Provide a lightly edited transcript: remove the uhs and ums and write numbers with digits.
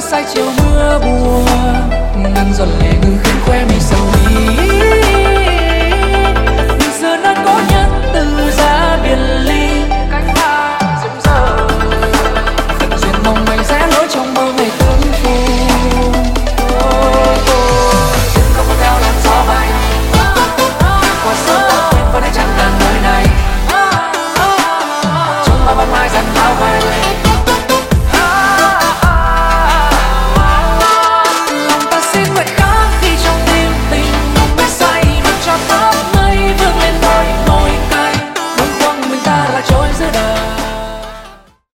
say chiều mưa buồn, nắng giọt lệ ngừng